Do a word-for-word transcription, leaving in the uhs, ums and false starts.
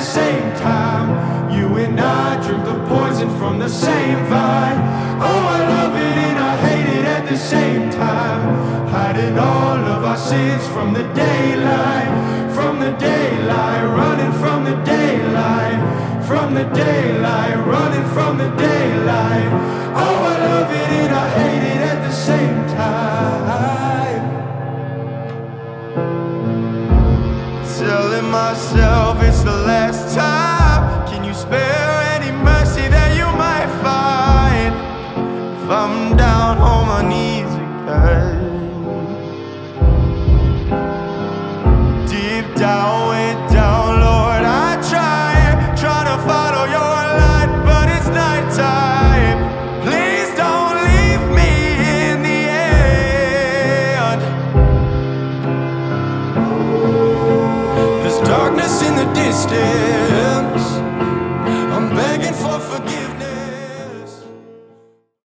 same time. You and I drink the poison from the same vine. Oh, I love it and I hate it at the same time. Hiding all of our sins from the daylight, from the daylight, running from the daylight, from the daylight, running from the daylight. Oh, I love it and I hate it at the same time. Telling myself it's the last time. Can you spare any mercy that you might find? If I'm down on my knees again, deep down, way down, Lord, I try, try to follow your light, but it's nighttime. Please don't leave me in the end. There's darkness in the distance.